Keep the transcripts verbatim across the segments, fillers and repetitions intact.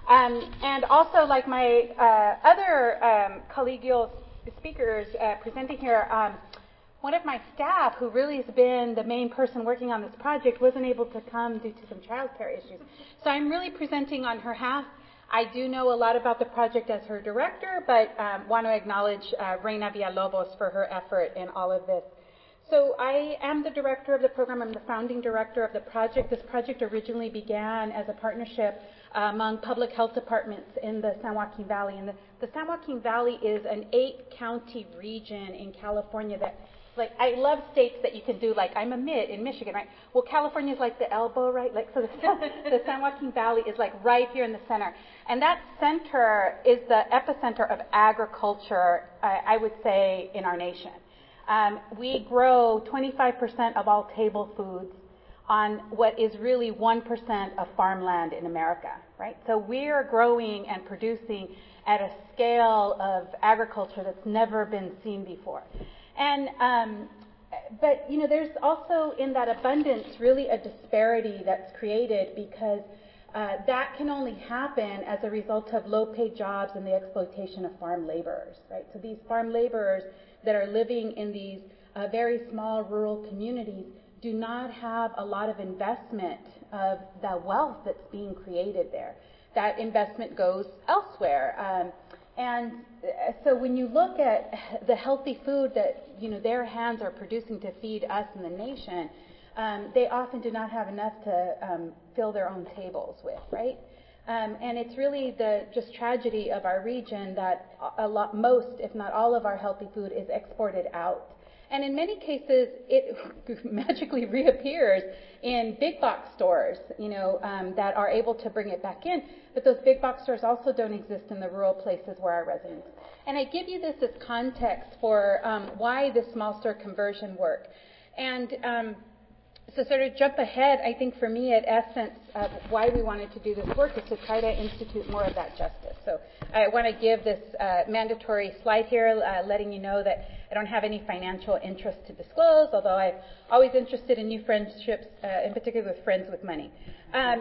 Um, and also, like my uh, other um, collegial speakers uh, presenting here, um, one of my staff, who really has been the main person working on this project, wasn't able to come due to some childcare issues. So I'm really presenting on her behalf. I do know a lot about the project as her director, but um, want to acknowledge uh, Reina Villalobos for her effort in all of this. So I am the director of the program. I'm the founding director of the project. This project originally began as a partnership uh, among public health departments in the San Joaquin Valley. And the, the San Joaquin Valley is an eight-county region in California that, like, I love states that you can do, like, I'm a mid in Michigan, right? Well, California is like the elbow, right? Like, so the, the San Joaquin Valley is like right here in the center. And that center is the epicenter of agriculture, I, I would say, in our nation. Um, we grow twenty-five percent of all table foods on what is really one percent of farmland in America, right? So we are growing and producing at a scale of agriculture that's never been seen before. And, um, but, you know, there's also in that abundance really a disparity that's created because uh, that can only happen as a result of low-paid jobs and the exploitation of farm laborers, right? So these farm laborers that are living in these uh, very small rural communities do not have a lot of investment of the wealth that's being created there. That investment goes elsewhere. Um, and so when you look at the healthy food that, you know, their hands are producing to feed us and the nation, um, they often do not have enough to um, fill their own tables with, right? Um, and it's really the just tragedy of our region that a lot, most, if not all, of our healthy food is exported out. And in many cases, it magically reappears in big box stores, you know, um, that are able to bring it back in. But those big box stores also don't exist in the rural places where our residents. And I give you this as context for um, why this small store conversion work. And um, So sort of jump ahead, I think for me, at essence, uh, why we wanted to do this work is to try to institute more of that justice. So I want to give this uh, mandatory slide here, uh, letting you know that I don't have any financial interest to disclose, although I'm always interested in new friendships, uh, in particular with friends with money. Um,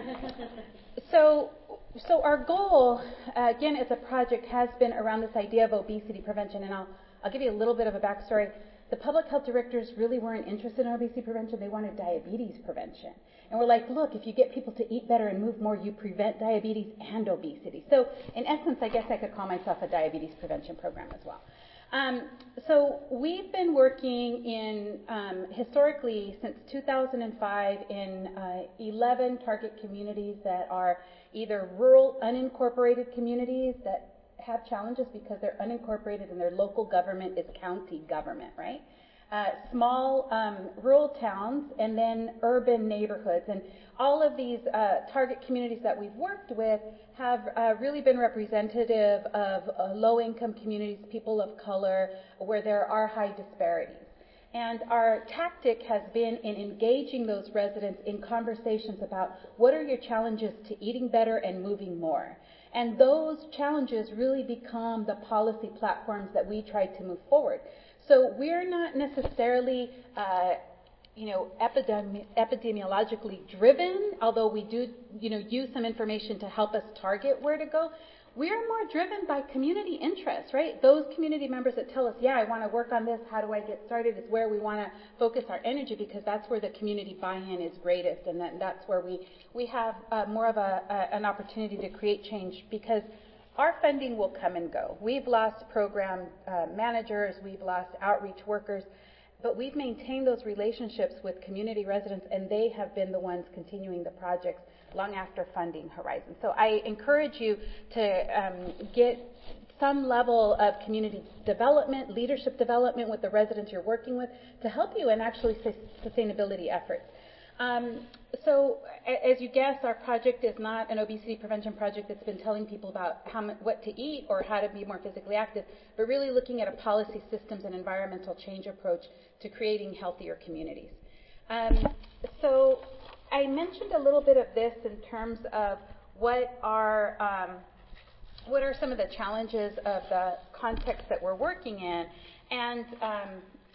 so, so our goal, uh, again, as a project, has been around this idea of obesity prevention, and I'll, I'll give you a little bit of a backstory. The public health directors really weren't interested in obesity prevention. They wanted diabetes prevention. And we're like, look, if you get people to eat better and move more, you prevent diabetes and obesity. So in essence, I guess I could call myself a diabetes prevention program as well. Um, so we've been working in, um, historically, since two thousand five in uh, eleven target communities that are either rural, unincorporated communities that have challenges because they're unincorporated and their local government is county government, right? Uh, small um, rural towns and then urban neighborhoods. And all of these uh, target communities that we've worked with have uh, really been representative of uh, low-income communities, people of color, where there are high disparities. And our tactic has been in engaging those residents in conversations about what are your challenges to eating better and moving more. And those challenges really become the policy platforms that we try to move forward. So we're not necessarily, uh, you know, epidemi- epidemiologically driven, although we do, you know, use some information to help us target where to go. We're more driven by community interests, right? Those community members that tell us, yeah, I want to work on this, how do I get started, is where we want to focus our energy, because that's where the community buy-in is greatest, and that, that's where we, we have uh, more of a, a, an opportunity to create change, because our funding will come and go. We've lost program uh, managers, we've lost outreach workers, but we've maintained those relationships with community residents, and they have been the ones continuing the projects long after funding horizon. So I encourage you to um, get some level of community development, leadership development with the residents you're working with to help you in actually sustainability efforts. Um, so as you guess, our project is not an obesity prevention project that's been telling people about how much, what to eat or how to be more physically active, but really looking at a policy systems and environmental change approach to creating healthier communities. Um, so I mentioned a little bit of this in terms of what are um, what are some of the challenges of the context that we're working in, and um,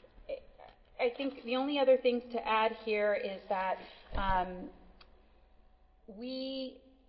I think the only other things to add here is that um, we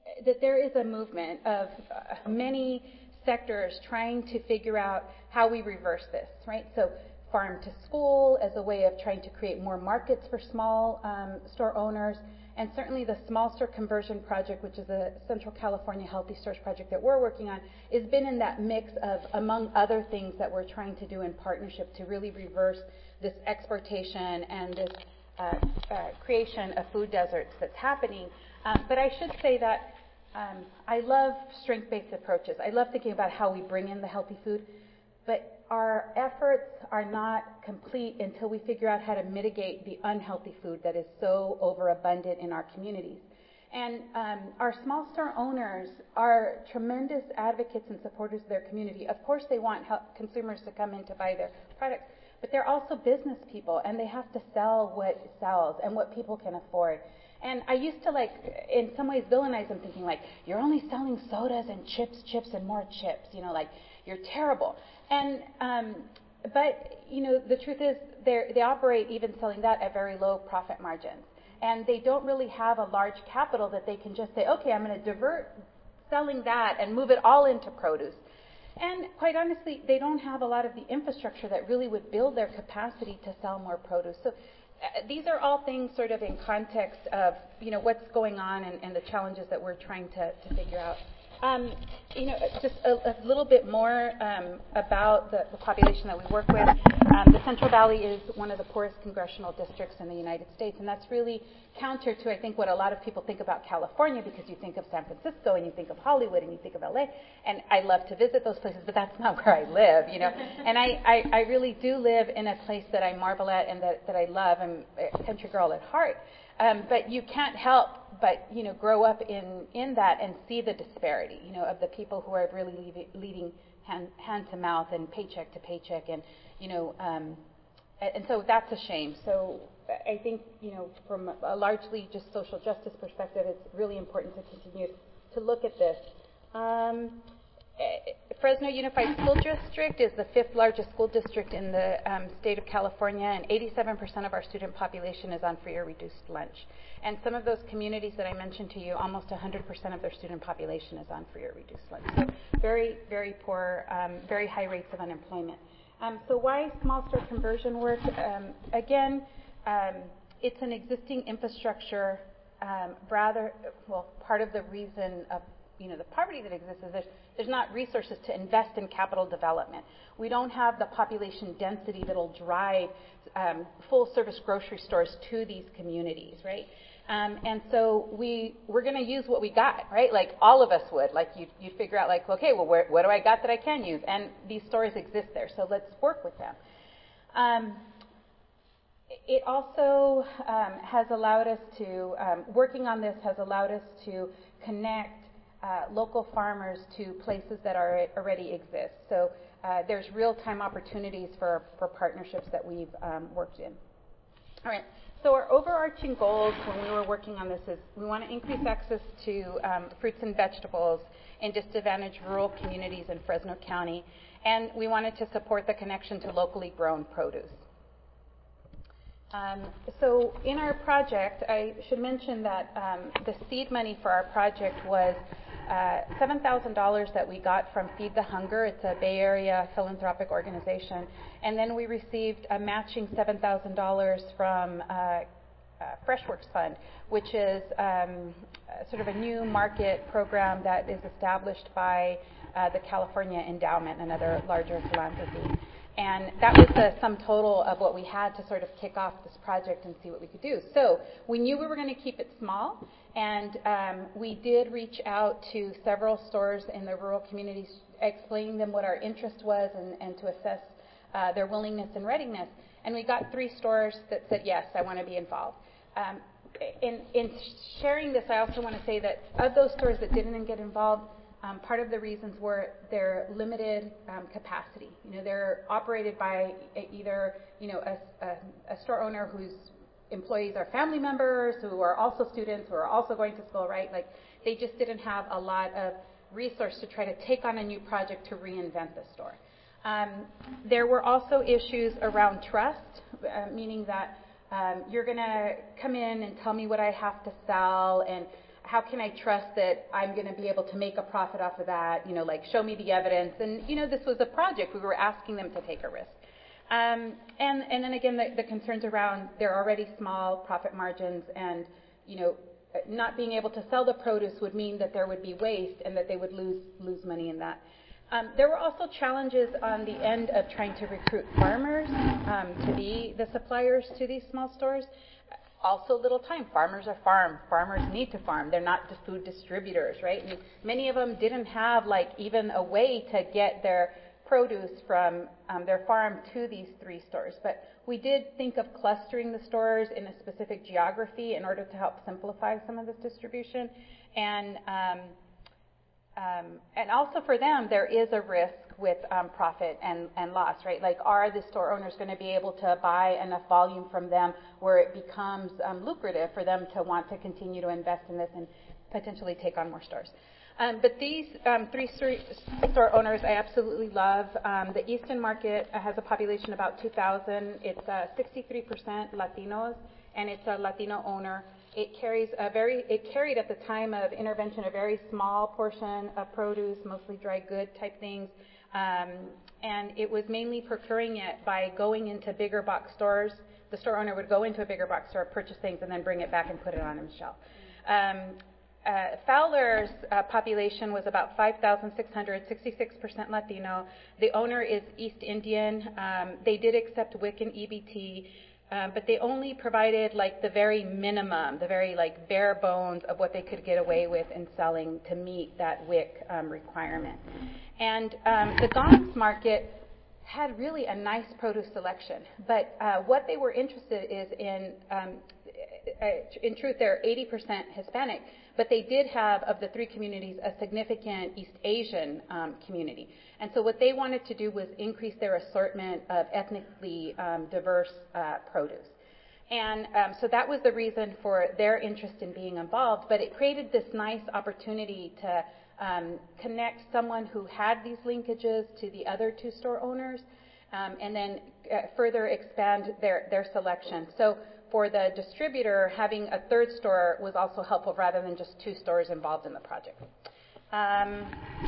that there is a movement of uh, many sectors trying to figure out how we reverse this, right? So farm to school as a way of trying to create more markets for small um, store owners, and certainly the Small Store Conversion Project, which is a Central California Healthy Stores project that we're working on, has been in that mix of, among other things that we're trying to do in partnership to really reverse this exportation and this uh, uh, creation of food deserts that's happening. Um, but I should say that um, I love strength-based approaches. I love thinking about how we bring in the healthy food, but our efforts are not complete until we figure out how to mitigate the unhealthy food that is so overabundant in our communities. And um, our small store owners are tremendous advocates and supporters of their community. Of course, they want help consumers to come in to buy their products, but they're also business people, and they have to sell what sells and what people can afford. And I used to, like, in some ways, villainize them, thinking, like, you're only selling sodas and chips, chips, and more chips. You know, like, you're terrible. And um, but you know, the truth is, they they operate even selling that at very low profit margins, and they don't really have a large capital that they can just say, okay, I'm going to divert selling that and move it all into produce. And quite honestly, they don't have a lot of the infrastructure that really would build their capacity to sell more produce. So uh, these are all things sort of in context of, you know, what's going on and, and the challenges that we're trying to, to figure out. Um, you know, just a, a little bit more um, about the, the population that we work with. Um, the Central Valley is one of the poorest congressional districts in the United States, and that's really counter to, I think, what a lot of people think about California, because you think of San Francisco and you think of Hollywood and you think of L A, and I love to visit those places, but that's not where I live, you know. And I, I, I really do live in a place that I marvel at and that, that I love. I'm a country girl at heart. Um, but you can't help but, you know, grow up in, in that and see the disparity, you know, of the people who are really leaving, leading hand, hand to mouth and paycheck to paycheck, and, you know, um, and, and so that's a shame. So I think, you know, from a largely just social justice perspective, it's really important to continue to look at this. Um, Fresno Unified School District is the fifth largest school district in the um, state of California, and eighty-seven percent of our student population is on free or reduced lunch. And some of those communities that I mentioned to you, almost one hundred percent of their student population is on free or reduced lunch. So very, very poor, um, very high rates of unemployment. Um, so why small store conversion work? Um, again, um, it's an existing infrastructure. Um, rather, well, part of the reason of you know the poverty that exists is there's, there's not resources to invest in capital development. We don't have the population density that'll drive um, full-service grocery stores to these communities, right? Um, and so we we're going to use what we got, right? Like all of us would. Like you you figure out, like, okay, well, where, what do I got that I can use? And these stores exist there, so let's work with them. Um, it also um, has allowed us to um, working on this has allowed us to connect Uh, local farmers to places that are already exist. So uh, there's real-time opportunities for, for partnerships that we've um, worked in. All right. So our overarching goals when we were working on this is we want to increase access to um, fruits and vegetables in disadvantaged rural communities in Fresno County, and we wanted to support the connection to locally grown produce. Um, so in our project, I should mention that um, the seed money for our project was uh, seven thousand dollars that we got from Feed the Hunger. It's a Bay Area philanthropic organization. And then we received a matching seven thousand dollars from uh, uh, Freshworks Fund, which is um, sort of a new market program that is established by uh, the California Endowment, another larger philanthropy. And that was the sum total of what we had to sort of kick off this project and see what we could do. So we knew we were going to keep it small, and um, we did reach out to several stores in the rural communities, explaining them what our interest was and, and to assess uh, their willingness and readiness. And we got three stores that said, yes, I want to be involved. Um, in, in sharing this, I also want to say that of those stores that didn't get involved, Um, part of the reasons were their limited um, capacity. You know, they're operated by either, you know, a, a, a store owner whose employees are family members, who are also students, who are also going to school, right? Like, they just didn't have a lot of resource to try to take on a new project to reinvent the store. Um, there were also issues around trust, uh, meaning that um, you're going to come in and tell me what I have to sell, and how can I trust that I'm going to be able to make a profit off of that? You know, like show me the evidence. And, you know, this was a project. We were asking them to take a risk. Um, and, and then again, the, the concerns around their already small profit margins and, you know, not being able to sell the produce would mean that there would be waste and that they would lose, lose money in that. Um, there were also challenges on the end of trying to recruit farmers um, to be the suppliers to these small stores. Also little time. Farmers are farm. Farmers need to farm. They're not just food distributors, right? And many of them didn't have like even a way to get their produce from um, their farm to these three stores. But we did think of clustering the stores in a specific geography in order to help simplify some of this distribution. And um, um, and also for them, there is a risk with um, profit and, and loss, right? Like, are the store owners going to be able to buy enough volume from them where it becomes um, lucrative for them to want to continue to invest in this and potentially take on more stores? Um, but these um, three store owners I absolutely love. Um, the Easton Market has a population of about two thousand. It's uh, sixty-three percent Latinos, and it's a Latino owner. It carries a very, it carried at the time of intervention a very small portion of produce, mostly dry good type things. Um, and it was mainly procuring it by going into bigger box stores. The store owner would go into a bigger box store, purchase things, and then bring it back and put it on his shelf. Um, uh, Fowler's uh, population was about five thousand six hundred, sixty-six percent Latino. The owner is East Indian. Um, they did accept W I C and E B T. Um, but they only provided like the very minimum, the very like bare bones of what they could get away with in selling to meet that W I C um, requirement. And um, the Gons market had really a nice produce selection, but uh, what they were interested is in, um, in truth, they're eighty percent Hispanic, but they did have, of the three communities, a significant East Asian um, community. And so what they wanted to do was increase their assortment of ethnically um, diverse uh, produce. And um, so that was the reason for their interest in being involved, but it created this nice opportunity to um, connect someone who had these linkages to the other two store owners um, and then uh, further expand their, their selection. So for the distributor, having a third store was also helpful rather than just two stores involved in the project. Um,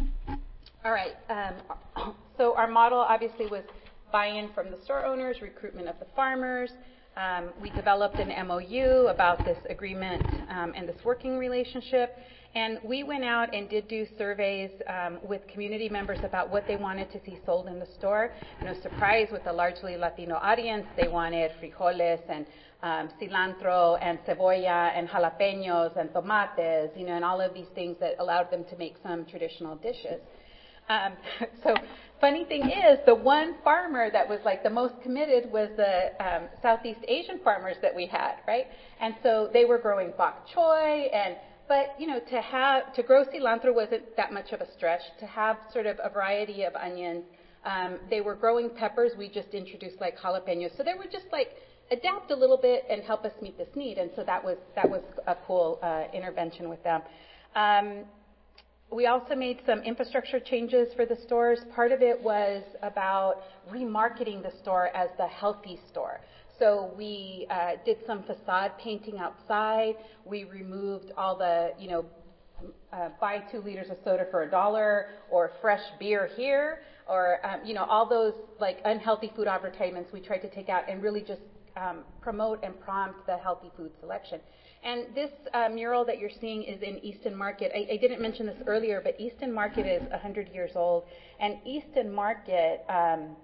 all right, um, so our model obviously was buy-in from the store owners, recruitment of the farmers. Um, we developed an M O U about this agreement um, and this working relationship. And we went out and did do surveys um, with community members about what they wanted to see sold in the store. No surprise, with a largely Latino audience, they wanted frijoles and um, cilantro and cebolla and jalapenos and tomates, you know, and all of these things that allowed them to make some traditional dishes. Um, so funny thing is, the one farmer that was like the most committed was the um, Southeast Asian farmers that we had, right? And so they were growing bok choy and But, you know, to have, to grow cilantro wasn't that much of a stretch. To have sort of a variety of onions, um, they were growing peppers. We just introduced like jalapenos. So they would just like adapt a little bit and help us meet this need. And so that was, that was a cool uh, intervention with them. Um, we also made some infrastructure changes for the stores. Part of it was about remarketing the store as the healthy store. So we uh, did some facade painting outside. We removed all the, you know, uh, buy two liters of soda for a dollar, or fresh beer here, or, um, you know, all those like unhealthy food advertisements we tried to take out and really just um, promote and prompt the healthy food selection. And this uh, mural that you're seeing is in Easton Market. I, I didn't mention this earlier, but Easton Market is one hundred years old. And Easton Market, um,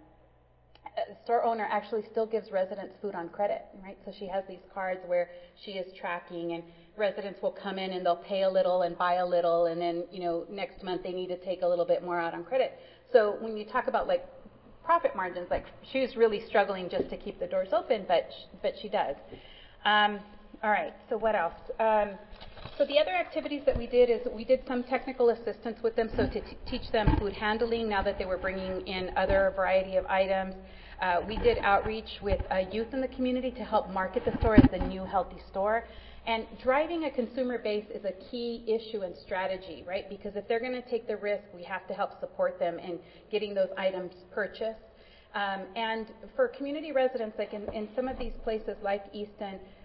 the store owner actually still gives residents food on credit, right? So she has these cards where she is tracking, and residents will come in and they'll pay a little and buy a little, and then, you know, next month they need to take a little bit more out on credit. So when you talk about like profit margins, like she was really struggling just to keep the doors open, but but she does. Um, all right. So what else? Um, So the other activities that we did is we did some technical assistance with them, so to t- teach them food handling now that they were bringing in other variety of items. Uh, we did outreach with uh, youth in the community to help market the store as the new healthy store. And driving a consumer base is a key issue and strategy, right? Because if they're going to take the risk, we have to help support them in getting those items purchased. Um, and for community residents, like in, in some of these places like Easton,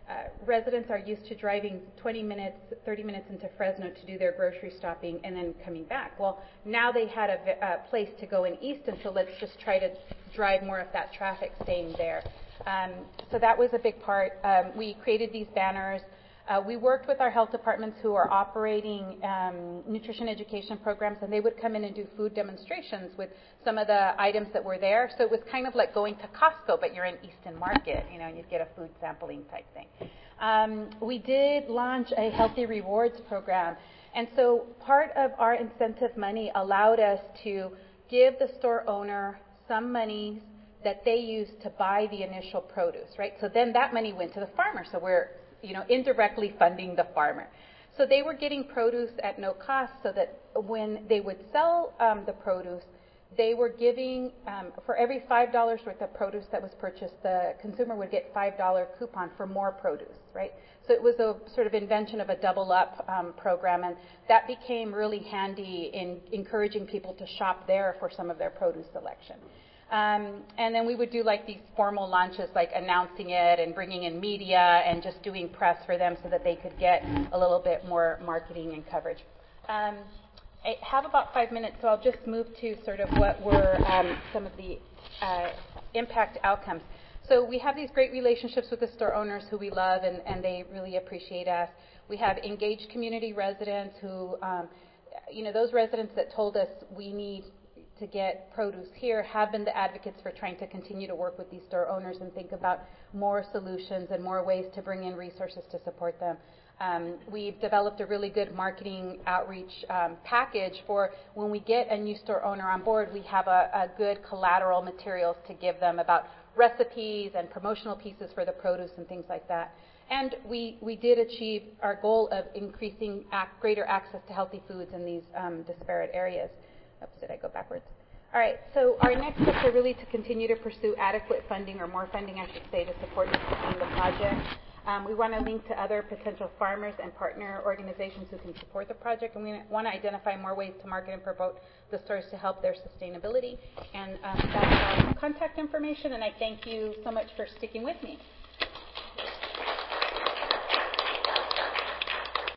uh, residents are used to driving twenty minutes, thirty minutes into Fresno to do their grocery shopping and then coming back. Well, now they had a, a place to go in Easton, so let's just try to drive more of that traffic staying there. Um, so that was a big part. Um, we created these banners. Uh, we worked with our health departments who are operating um, nutrition education programs, and they would come in and do food demonstrations with some of the items that were there. So it was kind of like going to Costco, but you're in Easton Market, you know, and you'd get a food sampling type thing. Um, we did launch a Healthy Rewards program, and so part of our incentive money allowed us to give the store owner some money that they used to buy the initial produce, right? So then that money went to the farmer. So we're you know, indirectly funding the farmer. So they were getting produce at no cost, so that when they would sell um, the produce, they were giving, um, for every five dollars worth of produce that was purchased, the consumer would get five dollar coupon for more produce, right? So it was a sort of invention of a double up um, program, and that became really handy in encouraging people to shop there for some of their produce selection. Um, and then we would do like these formal launches, like announcing it and bringing in media and just doing press for them so that they could get a little bit more marketing and coverage. Um, I have about five minutes, so I'll just move to sort of what were um, some of the uh, impact outcomes. So we have these great relationships with the store owners who we love, and, and they really appreciate us. We have engaged community residents who, um, you know, those residents that told us we need to get produce here have been the advocates for trying to continue to work with these store owners and think about more solutions and more ways to bring in resources to support them. Um, we've developed a really good marketing outreach um, package for when we get a new store owner on board. We have a, a good collateral materials to give them about recipes and promotional pieces for the produce and things like that. And we, we did achieve our goal of increasing ac- greater access to healthy foods in these um, disparate areas. Oops, did I go backwards? All right, so our next steps are really to continue to pursue adequate funding, or more funding, I should say, to support the project. Um, we want to link to other potential farmers and partner organizations who can support the project, and we want to identify more ways to market and promote the stores to help their sustainability. And um, that's our contact information, and I thank you so much for sticking with me.